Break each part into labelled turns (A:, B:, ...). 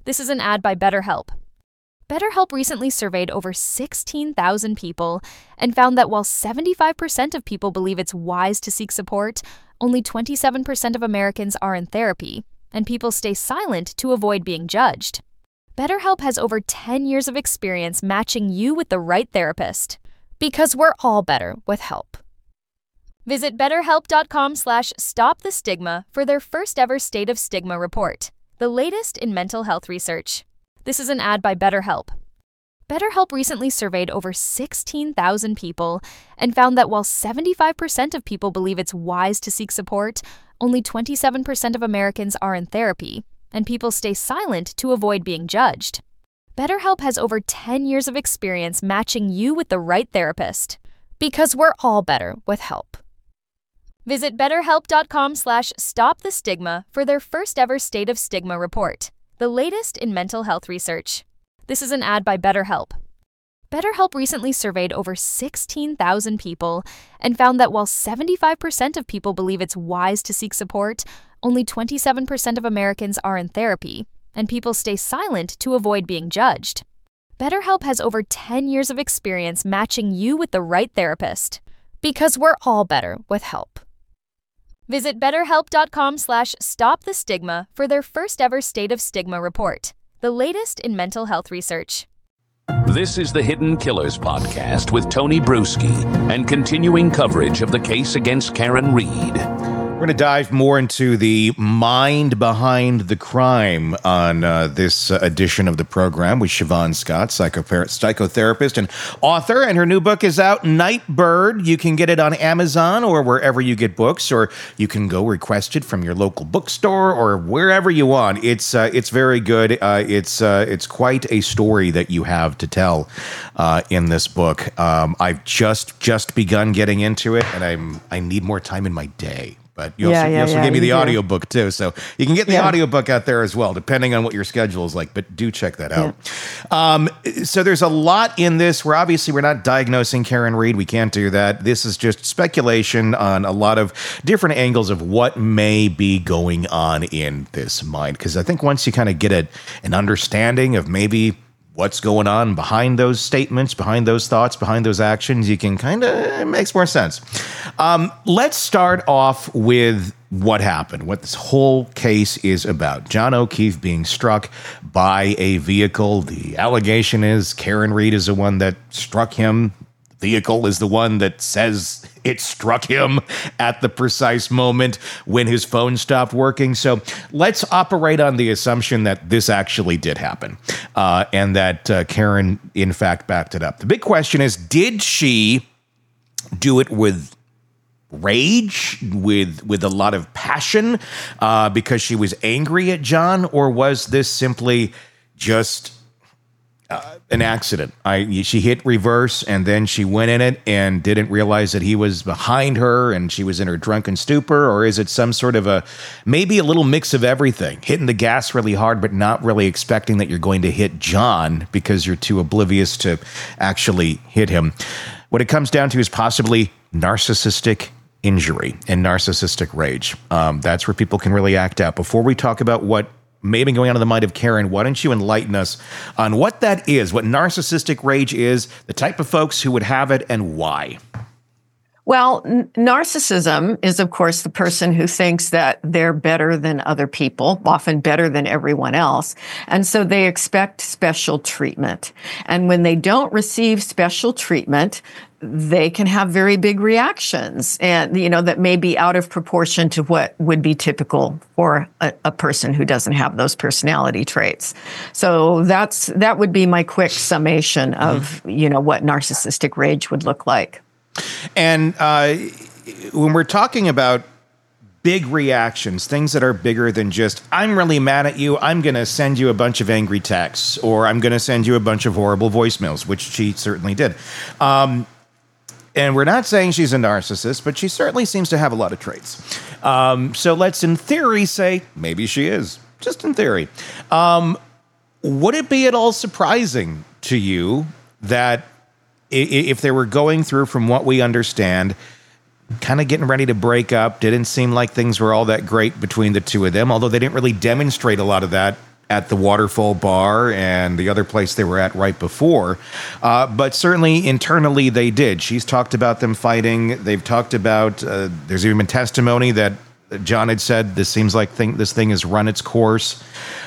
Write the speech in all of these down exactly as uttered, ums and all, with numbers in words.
A: This is an ad by BetterHelp. BetterHelp recently surveyed over sixteen thousand people and found that while seventy-five percent of people believe it's wise to seek support, only twenty-seven percent of Americans are in therapy, and people stay silent to avoid being judged. BetterHelp has over ten years of experience matching you with the right therapist. Because we're all better with help. Visit betterhelp.com slash stop the stigma for their first ever State of Stigma report, the latest in mental health research. This is an ad by BetterHelp. BetterHelp recently surveyed over sixteen thousand people and found that while seventy-five percent of people believe it's wise to seek support, only twenty-seven percent of Americans are in therapy, and people stay silent to avoid being judged. BetterHelp has over ten years of experience matching you with the right therapist. Because we're all better with help. Visit betterhelp.com slash stop the stigma for their first ever State of Stigma report, the latest in mental health research. This is an ad by BetterHelp. BetterHelp recently surveyed over sixteen thousand people and found that while seventy-five percent of people believe it's wise to seek support, only twenty-seven percent of Americans are in therapy, and people stay silent to avoid being judged. BetterHelp has over ten years of experience matching you with the right therapist. Because we're all better with help. Visit betterhelp.com slash stop the stigma for their first ever State of Stigma report, the latest in mental health research.
B: This is the Hidden Killers podcast with Tony Bruschi and continuing coverage of the case against Karen Read.
C: We're going to dive more into the mind behind the crime on uh, this uh, edition of the program with Siobhan Scott, psychother- psychotherapist and author, and her new book is out, Nightbird. You can get it on Amazon or wherever you get books, or you can go request it from your local bookstore or wherever you want. It's uh, it's very good. Uh, it's uh, it's quite a story that you have to tell uh, in this book. Um, I've just just begun getting into it, and I'm I need more time in my day. But you
D: yeah,
C: also,
D: yeah,
C: you also
D: yeah,
C: gave me the
D: do.
C: audiobook too. So you can get the
D: yeah.
C: audiobook out there as well, depending on what your schedule is like. But do check that out. Yeah. Um, so there's a lot in this. We're obviously, we're not diagnosing Karen Read. We can't do that. This is just speculation on a lot of different angles of what may be going on in this mind. Because I think once you kind of get a, an understanding of maybe what's going on behind those statements, behind those thoughts, behind those actions, you can kind of, it makes more sense. Um, let's start off with what happened, what this whole case is about. John O'Keefe being struck by a vehicle. The allegation is Karen Read is the one that struck him. Vehicle is the one that says it struck him at the precise moment when his phone stopped working. So let's operate on the assumption that this actually did happen uh, and that uh, Karen, in fact, backed it up. The big question is, did she do it with rage, with with a lot of passion uh, because she was angry at John, or was this simply just Uh, an accident? I she hit reverse and then she went in it and didn't realize that he was behind her and she was in her drunken stupor? Or is it some sort of a, maybe a little mix of everything, hitting the gas really hard but not really expecting that you're going to hit John because you're too oblivious to actually hit him? What it comes down to is possibly narcissistic injury and narcissistic rage. Um, that's where people can really act out. Before we talk about what may have been going on in the mind of Karen, why don't you enlighten us on what that is, what narcissistic rage is, the type of folks who would have it, and why?
D: Well, n- narcissism is, of course, the person who thinks that they're better than other people, often better than everyone else. And so they expect special treatment. And when they don't receive special treatment, they can have very big reactions, and, you know, that may be out of proportion to what would be typical for a, a person who doesn't have those personality traits. So that's, that would be my quick summation of, you know, what narcissistic rage would look like.
C: And uh, when we're talking about big reactions, things that are bigger than just, I'm really mad at you, I'm going to send you a bunch of angry texts, or I'm going to send you a bunch of horrible voicemails, which she certainly did. Um, and we're not saying she's a narcissist, but she certainly seems to have a lot of traits. Um, so let's, in theory, say maybe she is, just in theory. Um, would it be at all surprising to you that if they were going through, from what we understand, kind of getting ready to break up, didn't seem like things were all that great between the two of them, although they didn't really demonstrate a lot of that at the Waterfall Bar and the other place they were at right before. Uh, but certainly internally they did. She's talked about them fighting. They've talked about, uh, there's even been testimony that John had said, this seems like thing, this thing has run its course.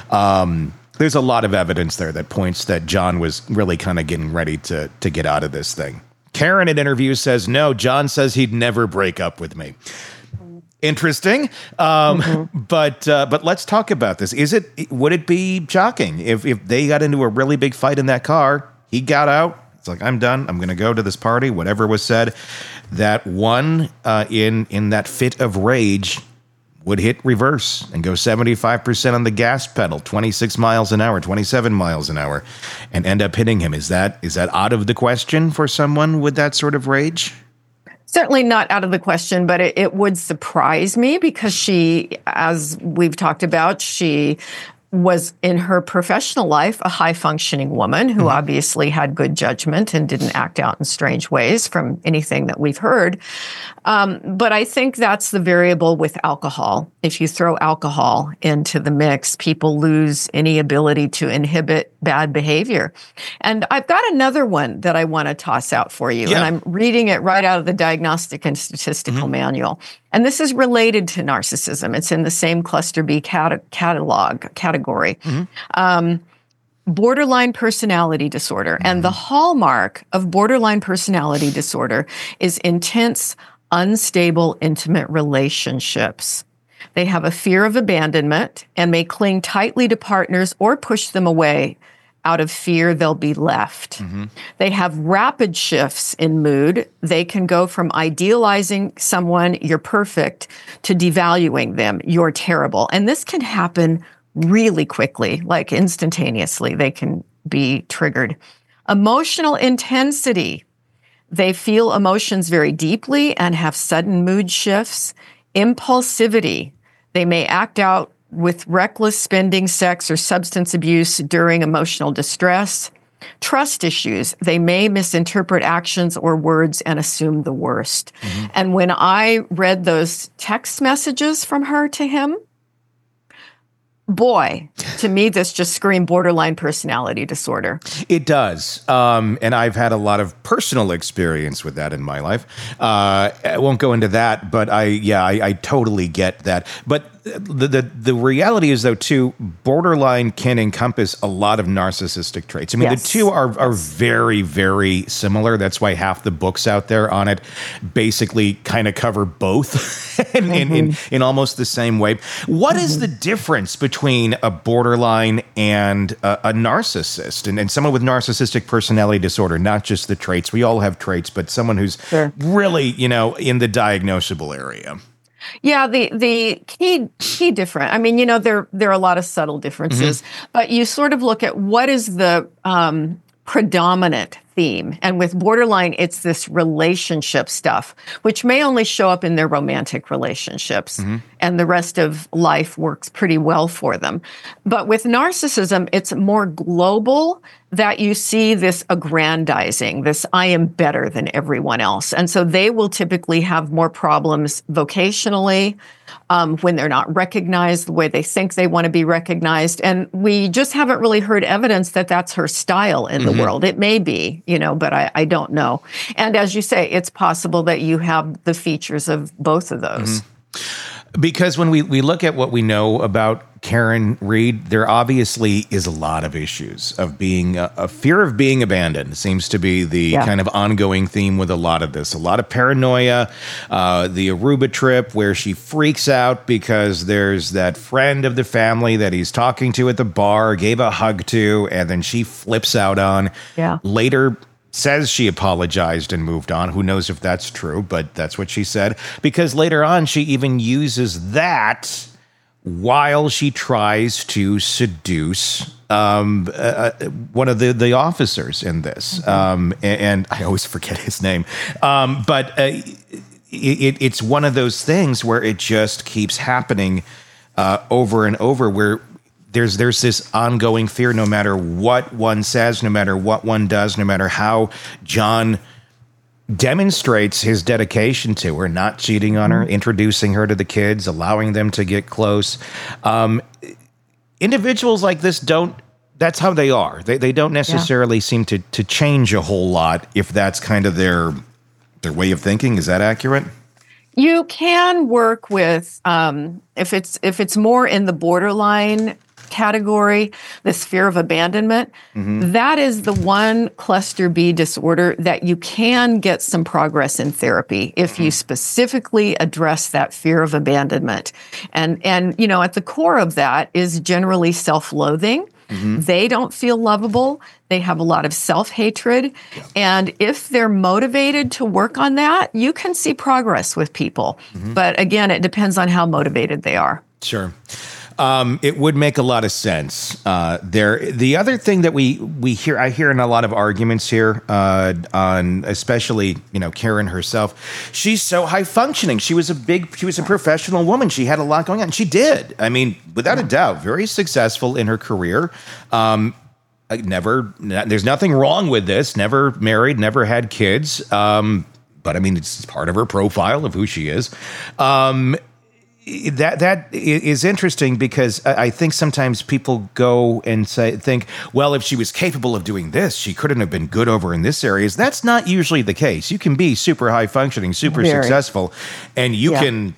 C: Um, there's a lot of evidence there that points that John was really kind of getting ready to, to get out of this thing. Karen in interviews says, no, John says he'd never break up with me. Interesting. Um, mm-hmm. But uh, but let's talk about this. Is it, would it be shocking if, if they got into a really big fight in that car, he got out, it's like, I'm done, I'm going to go to this party, whatever was said, that one uh, in in that fit of rage would hit reverse and go seventy-five percent on the gas pedal, twenty-six miles an hour, twenty-seven miles an hour, and end up hitting him? Is that is that out of the question for someone with that sort of rage?
D: Certainly not out of the question, but it, it would surprise me because she, as we've talked about, she was in her professional life a high-functioning woman who mm-hmm. obviously had good judgment and didn't act out in strange ways from anything that we've heard. Um, but I think that's the variable with alcohol. If you throw alcohol into the mix, people lose any ability to inhibit bad behavior. And I've got another one that I want to toss out for you, yeah. and I'm reading it right out of the Diagnostic and Statistical mm-hmm. Manual. And this is related to narcissism. It's in the same Cluster B cat- catalog category. Mm-hmm. Um, borderline personality disorder. Mm-hmm. And the hallmark of borderline personality disorder is intense, unstable, intimate relationships. They have a fear of abandonment and may cling tightly to partners or push them away out of fear they'll be left. Mm-hmm. They have rapid shifts in mood. They can go from idealizing someone, you're perfect, to devaluing them, you're terrible. And this can happen really quickly, like instantaneously. They can be triggered. Emotional intensity. They feel emotions very deeply and have sudden mood shifts. Impulsivity. They may act out with reckless spending, sex, or substance abuse during emotional distress. Trust issues. They may misinterpret actions or words and assume the worst. Mm-hmm. And when I read those text messages from her to him, boy, to me, this just screamed borderline personality disorder.
C: It does. Um, and I've had a lot of personal experience with that in my life. Uh, I won't go into that, but I, yeah, I, I totally get that. But the, the the reality is, though, too, borderline can encompass a lot of narcissistic traits. I mean, yes. the two are are very, very similar. That's why half the books out there on it basically kind of cover both in, mm-hmm. in, in, in almost the same way. What mm-hmm. is the difference between a borderline and a, a narcissist, and, and someone with narcissistic personality disorder? Not just the traits. We all have traits, but someone who's sure. really, you know, in the diagnosable area.
D: Yeah, the the key key different. I mean, you know, there there are a lot of subtle differences, mm-hmm. but you sort of look at what is the um, predominant theme. And with borderline, it's this relationship stuff, which may only show up in their romantic relationships, mm-hmm. and the rest of life works pretty well for them. But with narcissism, it's more global, that you see this aggrandizing, this I am better than everyone else. And so they will typically have more problems vocationally um, when they're not recognized the way they think they want to be recognized. And we just haven't really heard evidence that that's her style in mm-hmm. the world. It may be, you know, but I, I don't know. And as you say, it's possible that you have the features of both of those.
C: Mm-hmm. Because when we, we look at what we know about Karen Read, there obviously is a lot of issues of being a, a fear of being abandoned seems to be the yeah. kind of ongoing theme with a lot of this. A lot of paranoia, uh, the Aruba trip where she freaks out because there's that friend of the family that he's talking to at the bar, gave a hug to, and then she flips out on.
D: Yeah.
C: Later says she apologized and moved on. Who knows if that's true, but that's what she said. Because later on, she even uses that while she tries to seduce um, uh, one of the, the officers in this. Mm-hmm. Um, and, and I always forget his name. Um, but uh, it, it's one of those things where it just keeps happening uh, over and over, where There's there's this ongoing fear, no matter what one says, no matter what one does, no matter how John demonstrates his dedication to her, not cheating on her, introducing her to the kids, allowing them to get close. Um, individuals like this don't, that's how they are. They they don't necessarily yeah. seem to to change a whole lot if that's kind of their their way of thinking. Is that accurate?
D: You can work with um, if it's if it's more in the borderline category, this fear of abandonment. Mm-hmm. That is the one cluster B disorder that you can get some progress in therapy if mm-hmm. you specifically address that fear of abandonment. And and you know, at the core of that is generally self-loathing. Mm-hmm. They don't feel lovable. They have a lot of self-hatred. Yeah. And if they're motivated to work on that, you can see progress with people. Mm-hmm. But again, it depends on how motivated they are.
C: Sure. Um, it would make a lot of sense. Uh, there, the other thing that we we hear, I hear in a lot of arguments here, uh, on especially you know Karen herself. She's so high functioning. She was a big, she was a professional woman. She had a lot going on. She did. I mean, without a doubt, very successful in her career. Um, I never, there's nothing wrong with this. Never married, never had kids. Um, but I mean, it's part of her profile of who she is. Um, That that is interesting because I think sometimes people go and say, think, well, if she was capable of doing this, she couldn't have been good over in this area. That's not usually the case. You can be super high functioning, super Very. successful, and you yeah. can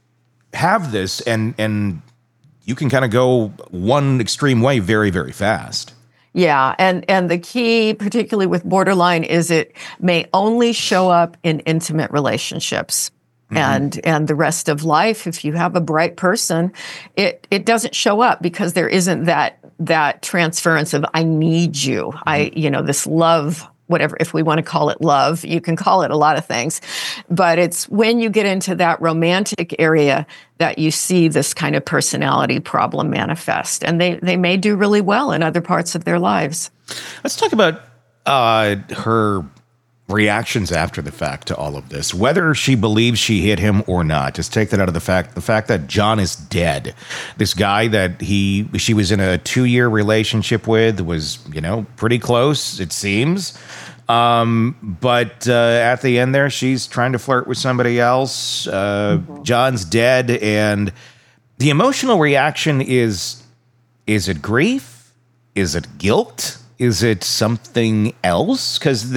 C: have this, and and you can kind of go one extreme way very, very fast.
D: Yeah, and and the key, particularly with borderline, is it may only show up in intimate relationships. Mm-hmm. And and the rest of life, if you have a bright person, it it doesn't show up because there isn't that that transference of I need you. Mm-hmm. I you know this love, whatever, if we want to call it love, you can call it a lot of things, but it's when you get into that romantic area that you see this kind of personality problem manifest, and they they may do really well in other parts of their lives.
C: Let's talk about uh, her reactions after the fact to all of this, whether she believes she hit him or not. Just take that out of the fact, the fact that John is dead. This guy that he, she was in a two-year relationship with was, you know, pretty close, it seems. Um, but uh, at the end there, she's trying to flirt with somebody else. Uh, mm-hmm. John's dead, and the emotional reaction is, is it grief? Is it guilt? Is it something else? Because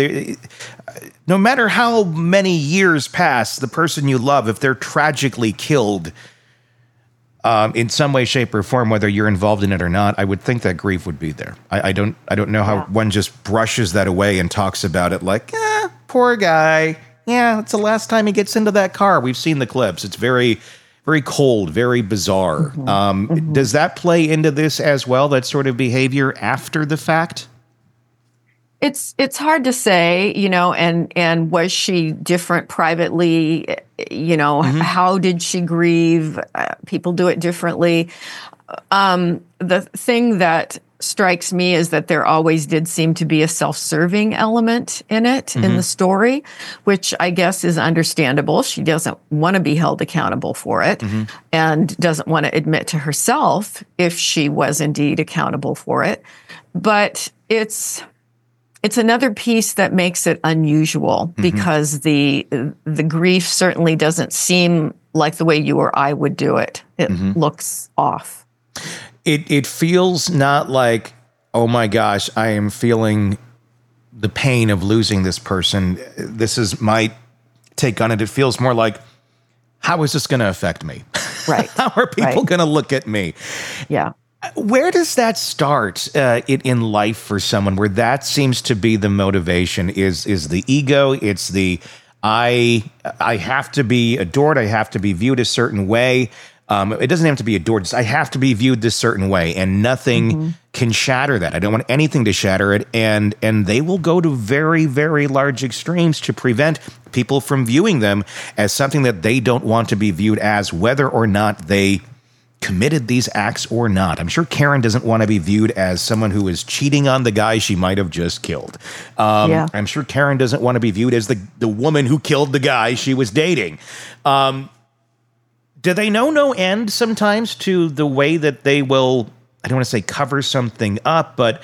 C: no matter how many years pass, the person you love, if they're tragically killed um, in some way, shape, or form, whether you're involved in it or not, I would think that grief would be there. I, I don't, I don't know how yeah. one just brushes that away and talks about it like, eh, poor guy. Yeah, it's the last time he gets into that car. We've seen the clips. It's very, very cold, very bizarre. Mm-hmm. Um, mm-hmm. Does that play into this as well? That sort of behavior after the fact?
D: It's it's hard to say, you know, and and was she different privately? You know, mm-hmm. how did she grieve? Uh, people do it differently. Um, the thing that strikes me is that there always did seem to be a self-serving element in it, mm-hmm. in the story, which I guess is understandable. She doesn't want to be held accountable for it, mm-hmm. and doesn't want to admit to herself if she was indeed accountable for it. But it's... It's another piece that makes it unusual, mm-hmm. because the the grief certainly doesn't seem like the way you or I would do it. It mm-hmm. looks off.
C: It it feels not like, oh my gosh, I am feeling the pain of losing this person. This is my take on it. It feels more like, how is this going to affect me?
D: Right.
C: How are people
D: right.
C: going to look at me?
D: Yeah.
C: Where does that start uh, in, in life for someone where that seems to be the motivation? Is is the ego? It's the I I have to be adored. I have to be viewed a certain way. Um, it doesn't have to be adored. It's, I have to be viewed this certain way, and nothing mm-hmm. can shatter that. I don't want anything to shatter it, and and they will go to very, very large extremes to prevent people from viewing them as something that they don't want to be viewed as, whether or not they committed these acts or not. I'm sure Karen doesn't want to be viewed as someone who is cheating on the guy she might have just killed. Um, yeah. I'm sure Karen doesn't want to be viewed as the, the woman who killed the guy she was dating. Um, do they know no end sometimes to the way that they will, I don't want to say cover something up, but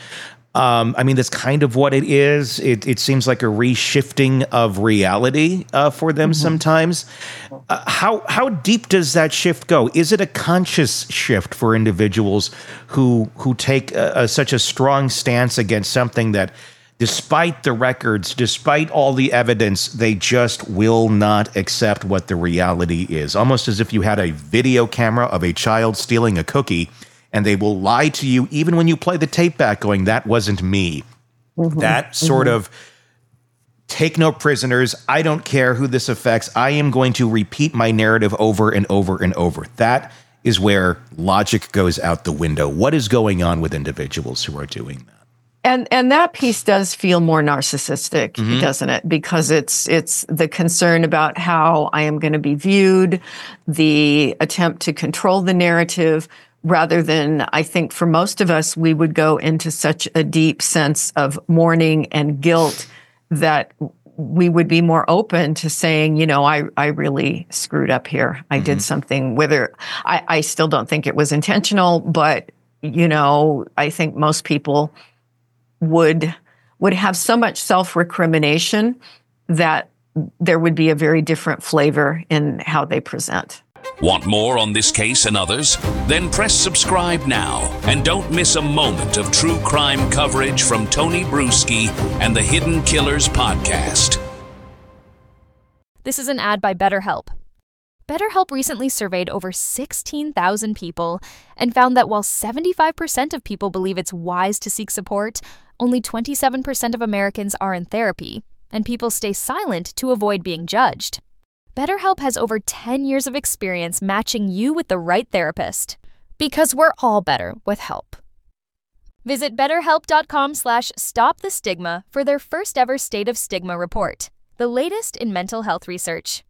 C: Um, I mean, that's kind of what it is. It, it seems like a reshifting of reality uh, for them mm-hmm. sometimes. Uh, how how deep does that shift go? Is it a conscious shift for individuals who who take a, a, such a strong stance against something that, despite the records, despite all the evidence, they just will not accept what the reality is? Almost as if you had a video camera of a child stealing a cookie, and they will lie to you even when you play the tape back going, that wasn't me. Mm-hmm. That sort mm-hmm. of take no prisoners. I don't care who this affects. I am going to repeat my narrative over and over and over. That is where logic goes out the window. What is going on with individuals who are doing that?
D: And and that piece does feel more narcissistic, mm-hmm. doesn't it? Because it's it's the concern about how I am going to be viewed, the attempt to control the narrative, rather than, I think for most of us, we would go into such a deep sense of mourning and guilt that we would be more open to saying, you know, I, I really screwed up here. I mm-hmm. did something, whether I, I still don't think it was intentional, but, you know, I think most people would would have so much self-recrimination that there would be a very different flavor in how they present.
B: Want more on this case and others? Then press subscribe now and don't miss a moment of true crime coverage from Tony Brueski and the Hidden Killers podcast.
A: This is an ad by BetterHelp. BetterHelp recently surveyed over sixteen thousand people and found that while seventy-five percent of people believe it's wise to seek support, only twenty-seven percent of Americans are in therapy, and people stay silent to avoid being judged. BetterHelp has over ten years of experience matching you with the right therapist. Because we're all better with help. Visit betterhelp.com slash stop the stigma for their first ever State of Stigma report, the latest in mental health research.